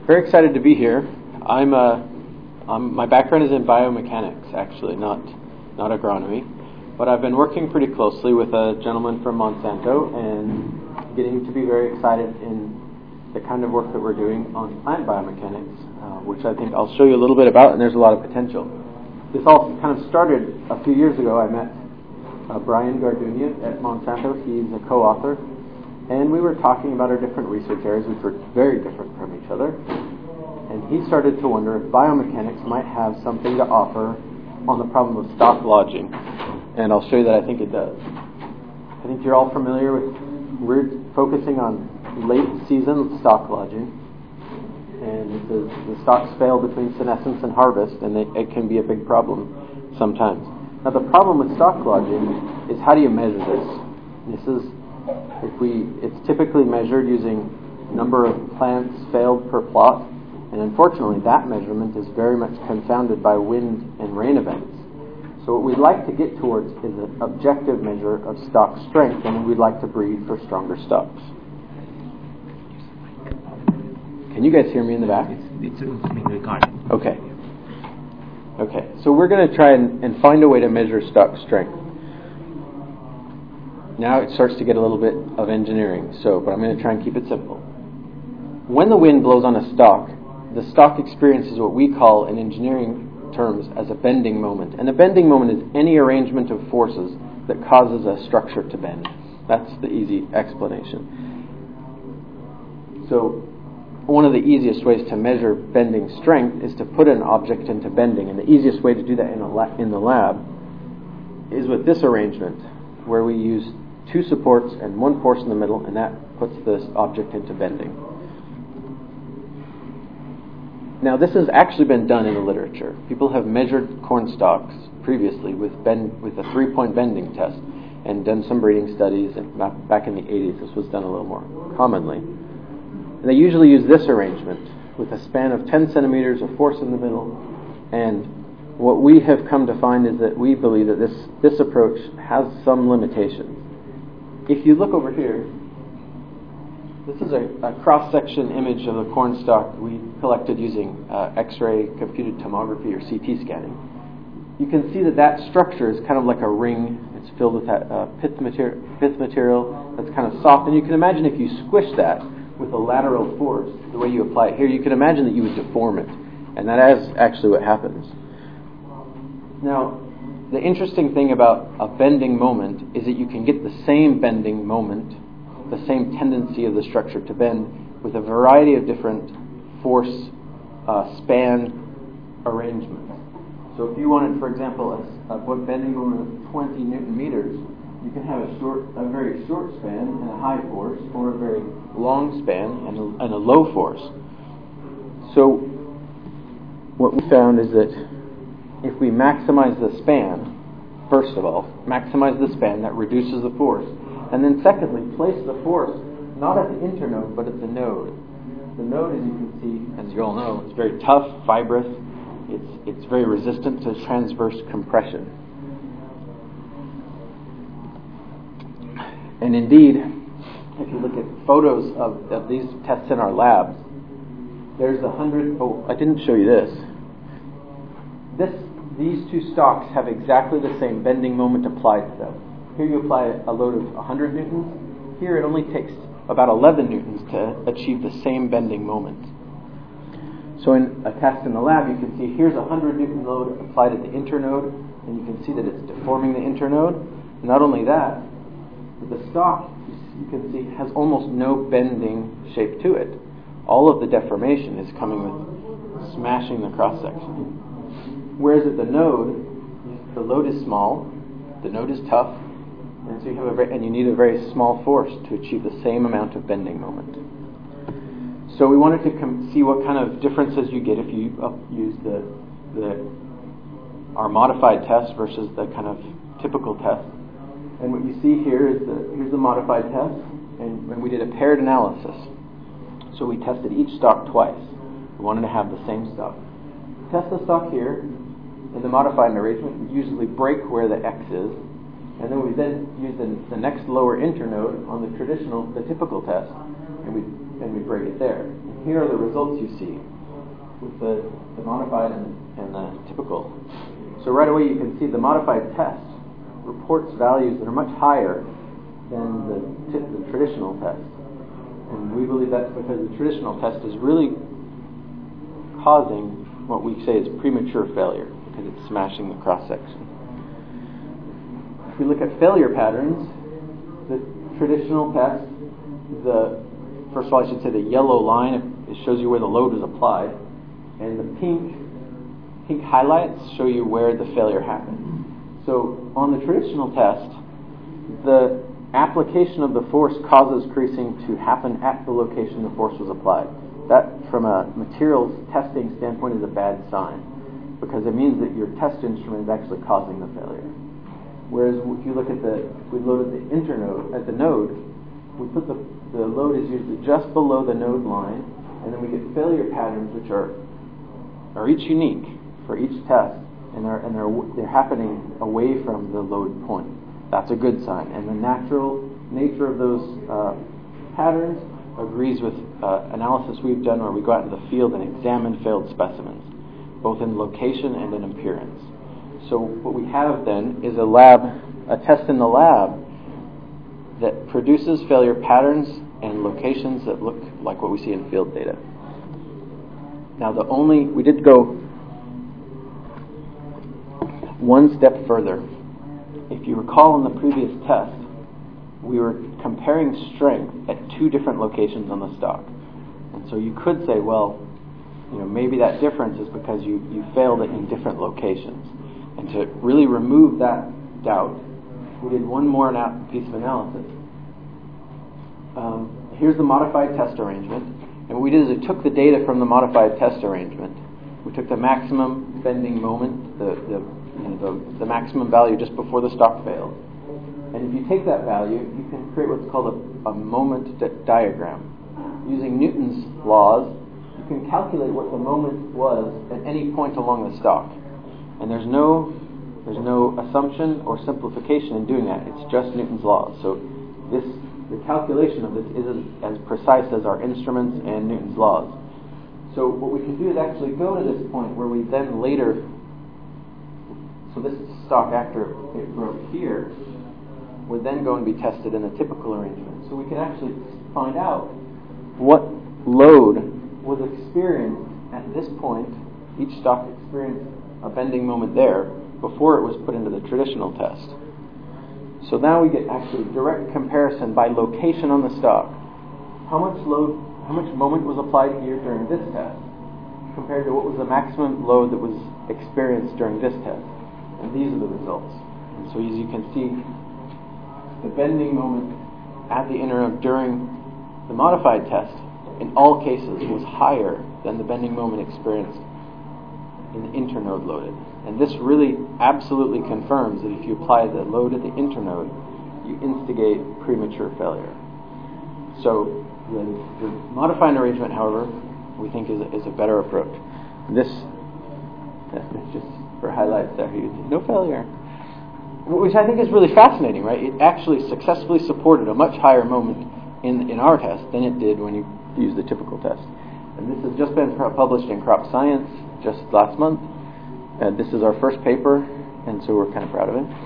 Very excited to be here. My background is in biomechanics, actually, not agronomy. But I've been working pretty closely with a gentleman from Monsanto and getting to be very excited in the kind of work that we're doing on plant biomechanics, which I think I'll show you a little bit about, and there's a lot of potential. This all kind of started a few years ago. I met Brian Gardunia at Monsanto. He's a co-author. And we were talking about our different research areas, which were very different from each other. And he started to wonder if biomechanics might have something to offer on the problem of stock lodging. And I'll show you that I think it does. I think you're all familiar with, we're focusing on late season stock lodging. And the stocks fail between senescence and harvest, and it can be a big problem sometimes. Now the problem with stock lodging is, how do you measure this? It's typically measured using number of plants failed per plot, and unfortunately that measurement is very much confounded by wind and rain events. So what we'd like to get towards is an objective measure of stock strength, and we'd like to breed for stronger stocks. Can you guys hear me in the back? It's being recorded. Okay. So we're going to try and find a way to measure stock strength. Now it starts to get a little bit of engineering, but I'm going to try and keep it simple. When the wind blows on a stalk, the stalk experiences what we call in engineering terms as a bending moment. And a bending moment is any arrangement of forces that causes a structure to bend. That's the easy explanation. So one of the easiest ways to measure bending strength is to put an object into bending. And the easiest way to do that in the lab is with this arrangement, where we use two supports and one force in the middle, and that puts this object into bending. Now this has actually been done in the literature. People have measured corn stalks previously with a 3-point bending test and done some breeding studies, and back in the 80s this was done a little more commonly. And they usually use this arrangement with a span of 10 centimeters, a force in the middle, and what we have come to find is that we believe that this approach has some limitations. If you look over here, this is a cross-section image of the corn stalk we collected using X-ray computed tomography or CT scanning. You can see that structure is kind of like a ring. It's filled with that pith material that's kind of soft. And you can imagine if you squish that with a lateral force, the way you apply it here, you can imagine that you would deform it. And that is actually what happens. Now, the interesting thing about a bending moment is that you can get the same bending moment, the same tendency of the structure to bend, with a variety of different force span arrangements. So if you wanted, for example, a bending moment of 20 Newton meters, you can have a very short span and a high force, or a very long span and a low force. So what we found is that if we maximize the span, first of all, maximize the span, that reduces the force. And then secondly, place the force not at the internode, but at the node. The node, as you can see, as you all know, is very tough, fibrous. It's very resistant to transverse compression. And indeed, if you look at photos of these tests in our labs, there's 100... Oh, I didn't show you this. These two stalks have exactly the same bending moment applied to them. Here you apply a load of 100 newtons. Here it only takes about 11 newtons to achieve the same bending moment. So in a test in the lab, you can see here's a 100 newton load applied at the internode, and you can see that it's deforming the internode. Not only that, but the stalk, you can see, has almost no bending shape to it. All of the deformation is coming with smashing the cross-section. Whereas at the node, the load is small, the node is tough, and so you need a very small force to achieve the same amount of bending moment. So we wanted to see what kind of differences you get if you use our modified test versus the kind of typical test. And what you see here is here's the modified test, and we did a paired analysis. So we tested each stalk twice. We wanted to have the same stalk. Test the stalk here. In the modified arrangement, we usually break where the X is, and then we use the next lower internode on the typical test, and we break it there. here are the results you see with the modified and the typical. So right away you can see the modified test reports values that are much higher than the traditional test. And we believe that's because the traditional test is really causing what we say is premature failure, because it's smashing the cross-section. If we look at failure patterns, the traditional test, first of all I should say the yellow line, it shows you where the load is applied, and the pink highlights show you where the failure happened. So on the traditional test, the application of the force causes creasing to happen at the location the force was applied. That, from a materials testing standpoint, is a bad sign, because it means that your test instrument is actually causing the failure. Whereas if you look at we loaded the internode at the node, we put the load is usually just below the node line, and then we get failure patterns which are each unique for each test, and they're happening away from the load point. That's a good sign, and the natural nature of those patterns agrees with analysis we've done where we go out into the field and examine failed specimens, both in location and in appearance. So what we have then is a test in the lab that produces failure patterns and locations that look like what we see in field data. Now we did go one step further. If you recall in the previous test, we were comparing strength at two different locations on the stock. And so you could say, well, maybe that difference is because you failed it in different locations. And to really remove that doubt, we did one more piece of analysis. Here's the modified test arrangement. And what we did is we took the data from the modified test arrangement. We took the maximum bending moment, the maximum value just before the stock failed. And if you take that value, you can create what's called a moment diagram. Using Newton's laws, you can calculate what the moment was at any point along the stock. And there's no assumption or simplification in doing that. It's just Newton's laws. So the calculation of this is as precise as our instruments and Newton's laws. So what we can do is actually go to this point where we then later, so this stock after it broke here, would then go and be tested in a typical arrangement. So we can actually find out what load was experienced at this point. Each stock experienced a bending moment there before it was put into the traditional test. So now we get actually direct comparison by location on the stock. How much moment was applied here during this test compared to what was the maximum load that was experienced during this test. And these are the results. And so as you can see, the bending moment at the internode during the modified test in all cases was higher than the bending moment experienced in the internode loaded. And this really absolutely confirms that if you apply the load at the internode, you instigate premature failure. So the modified arrangement, however, we think is a better approach. This, just for highlights there, no failure. Which I think is really fascinating, right? It actually successfully supported a much higher moment in our test than it did when you use the typical test. And this has just been published in Crop Science just last month. This is our first paper, and so we're kind of proud of it.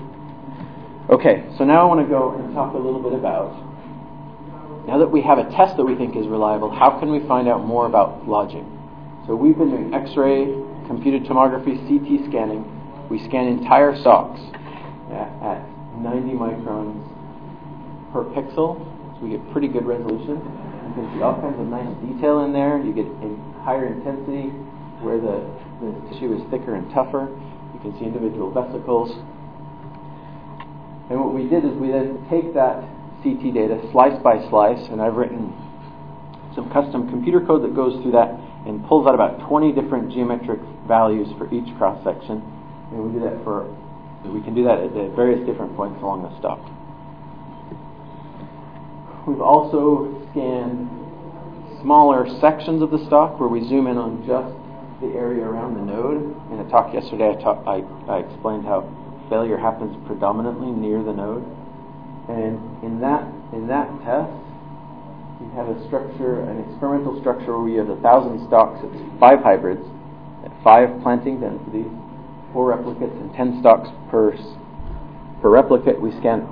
Okay, so now I want to go and talk a little bit about, now that we have a test that we think is reliable, how can we find out more about lodging? So we've been doing X-ray, computed tomography, CT scanning. We scan entire stalks at 90 microns per pixel, so we get pretty good resolution. You can see all kinds of nice detail in there. You get in higher intensity where the tissue is thicker and tougher. You can see individual vesicles. And what we did is we then take that CT data slice by slice, and I've written some custom computer code that goes through that and pulls out about 20 different geometric values for each cross section. And we can do that at various different points along the stalk. We've also scanned smaller sections of the stalk where we zoom in on just the area around the node. In a talk yesterday, I explained how failure happens predominantly near the node. And in that test, we have a structure, an experimental structure where we have 1,000 stalks, it's 5 hybrids, at 5 planting densities, 4 replicates, and 10 stalks per replicate. We scanned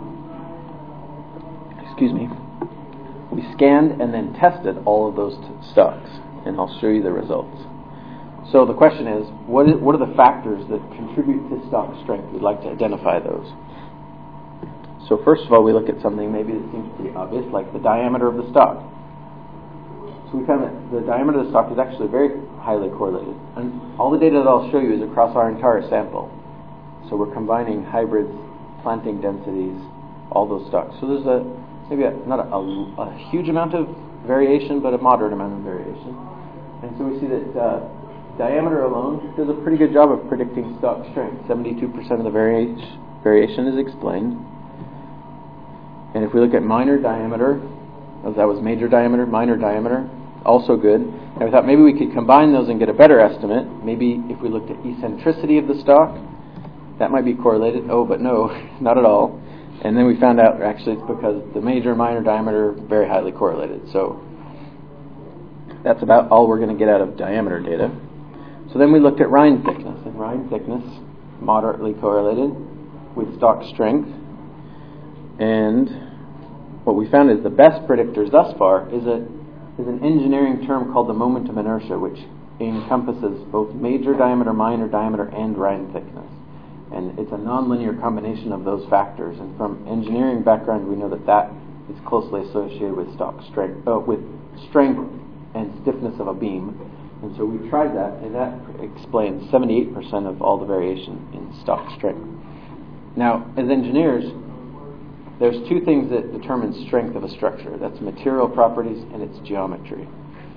and then tested all of those stalks, and I'll show you the results. So the question is, what are the factors that contribute to stalk strength? We'd like to identify those. So first of all, we look at something maybe that seems pretty obvious, like the diameter of the stalk. So we found that the diameter of the stalk is actually very highly correlated. And all the data that I'll show you is across our entire sample. So we're combining hybrids, planting densities, all those stalks. So there's not a huge amount of variation, but a moderate amount of variation. And so we see that diameter alone does a pretty good job of predicting stalk strength. 72% of the variation is explained. And if we look at minor diameter, that was major diameter, minor diameter, also good. And we thought maybe we could combine those and get a better estimate. Maybe if we looked at eccentricity of the stalk, that might be correlated. Oh, but no, not at all. And then we found out actually it's because the major and minor diameter are very highly correlated. So that's about all we're going to get out of diameter data. So then we looked at rind thickness. And rind thickness, moderately correlated with stalk strength. And what we found is the best predictors thus far is an engineering term called the moment of inertia, which encompasses both major diameter, minor diameter, and rind thickness. And it's a nonlinear combination of those factors. And from engineering background, we know that is closely associated with stalk strength, with strength and stiffness of a beam. And so we tried that, and that explains 78% of all the variation in stalk strength. Now, as engineers, there's 2 things that determine strength of a structure. That's material properties and its geometry.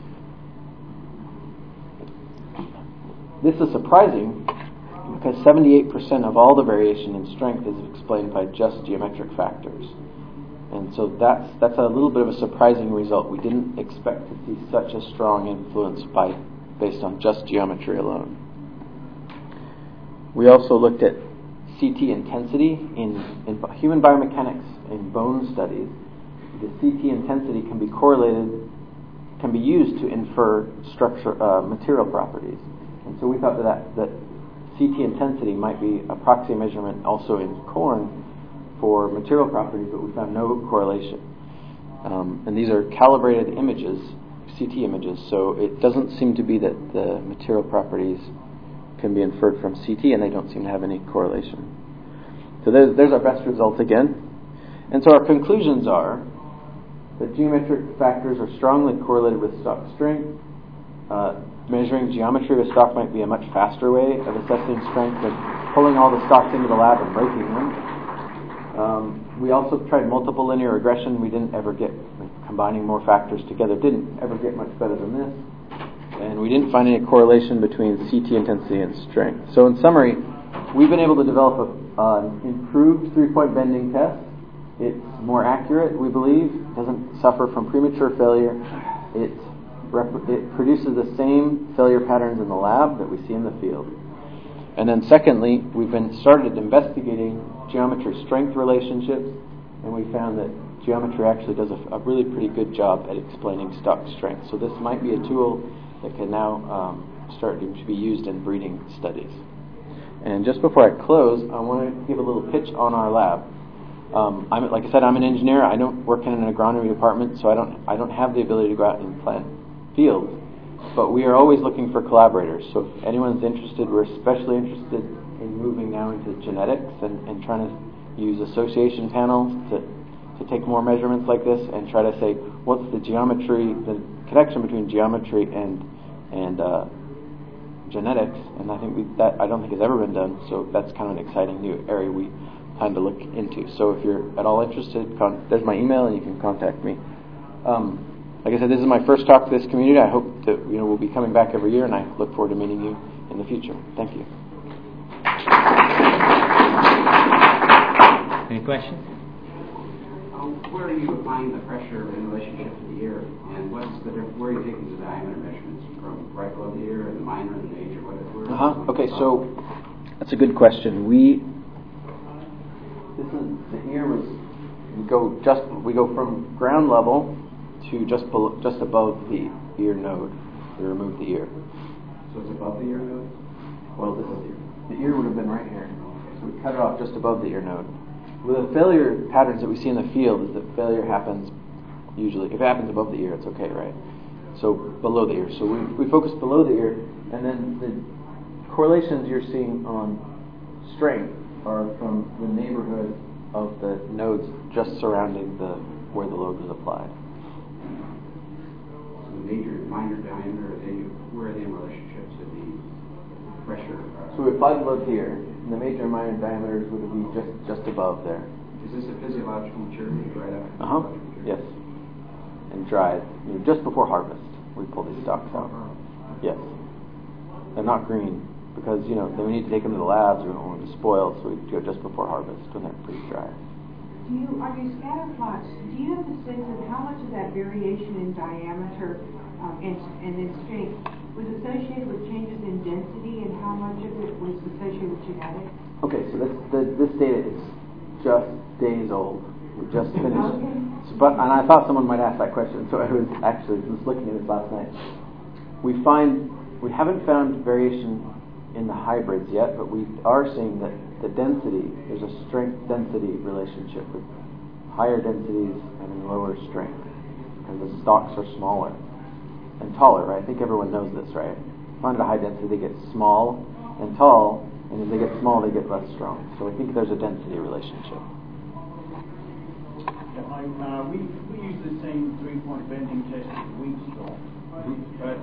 This is surprising because 78% of all the variation in strength is explained by just geometric factors. And so that's a little bit of a surprising result. We didn't expect to see such a strong influence based on just geometry alone. We also looked at CT intensity in human biomechanics in bone studies. The CT intensity can be used to infer material properties. And so we thought that CT intensity might be a proxy measurement also in corn for material properties, but we found no correlation. And these are calibrated images, CT images, so it doesn't seem to be that the material properties can be inferred from CT, and they don't seem to have any correlation. So there's our best results again. And so our conclusions are that geometric factors are strongly correlated with stalk strength. Measuring geometry of a stalk might be a much faster way of assessing strength than pulling all the stalks into the lab and breaking them. We also tried multiple linear regression. We didn't ever get, combining more factors together, didn't ever get much better than this. And we didn't find any correlation between CT intensity and strength. So in summary, we've been able to develop an improved 3-point bending test. It's more accurate, we believe. It doesn't suffer from premature failure. It produces the same failure patterns in the lab that we see in the field. And then secondly, we've started investigating geometry strength relationships, and we found that geometry actually does a really pretty good job at explaining stalk strength. So this might be a tool that can now start to be used in breeding studies. And just before I close, I want to give a little pitch on our lab. Like I said, I'm an engineer. I don't work in an agronomy department, so I don't have the ability to go out and plant fields. But we are always looking for collaborators. So if anyone's interested, we're especially interested in moving now into genetics and trying to use association panels to take more measurements like this and try to say what's the geometry, the connection between geometry and genetics. And I think that I don't think has ever been done. So that's kind of an exciting new area we plan to look into. So if you're at all interested, there's my email and you can contact me. Like I said, this is my first talk to this community. I hope that we'll be coming back every year, and I look forward to meeting you in the future. Thank you. Any questions? Where are you applying the pressure in relationship to the ear, and where are you taking the diameter measurements from? Right below the ear, and the minor, and the major? Okay, so that's a good question. The ear we go from ground level to just above the ear node. We removed the ear. So it's above the ear node? Well, the ear would have been right here. So we cut it off just above the ear node. With the failure patterns that we see in the field is that failure happens usually, if it happens above the ear, it's okay, right? So below the ear. So we focus below the ear, and then the correlations you're seeing on strength are from the neighborhood of the nodes just surrounding where the load was applied. So the major and minor diameter, where are they in relationship to the pressure? So we applied the load here, and the major and minor diameters would be just above there. Is this a physiological maturity right after physiological maturity? Yes. And dried, just before harvest, we pull these stalks out. Yes. They're not green because then we need to take them to the labs. We don't want them to spoil, so we do it just before harvest when they're pretty dry. On your scatter plots, do you have a sense of how much of that variation in diameter and in strength was associated with changes in density, and how much of it was associated with genetics? Okay, so this data is just days old. We just finished. Okay. And I thought someone might ask that question, so I was actually just looking at this last night. We haven't found variation in the hybrids yet, but we are seeing that the density, there's a strength-density relationship with higher densities and lower strength, because the stalks are smaller and taller, right? I think everyone knows this, right? Found at a high density, they get small and tall, and as they get small, they get less strong. So I think there's a density relationship. We use the same 3-point bending test as wheat stalk, but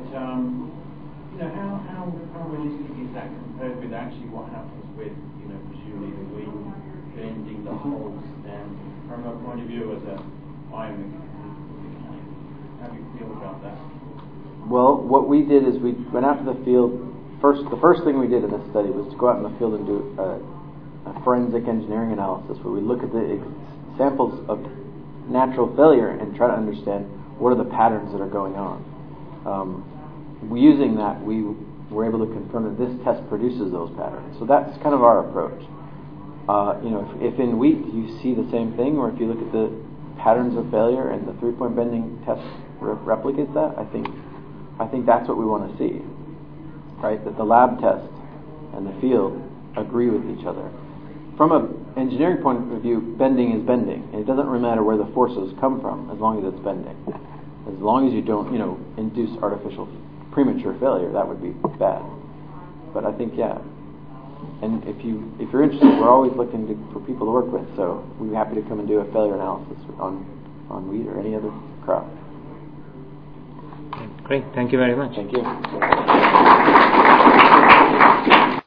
how realistic is that compared with actually what happens with presumably the wheat bending the holes? And from a point of view as a biomechanic, how do you feel about that? Well, what we did is we went out to the field. The first thing we did in this study was to go out in the field and do a forensic engineering analysis where we look at the samples of natural failure and try to understand what are the patterns that are going on. Using that, we were able to confirm that this test produces those patterns. So that's kind of our approach. If in wheat you see the same thing, or if you look at the patterns of failure and the 3-point bending test replicates that, I think that's what we want to see, right? That the lab test and the field agree with each other. From an engineering point of view, bending is bending, and it doesn't really matter where the forces come from as long as it's bending. As long as you don't, induce artificial premature failure, that would be bad. But I think, yeah. And if you're interested, we're always looking for people to work with, so we'd be happy to come and do a failure analysis on wheat or any other crop. Great, thank you very much. Thank you.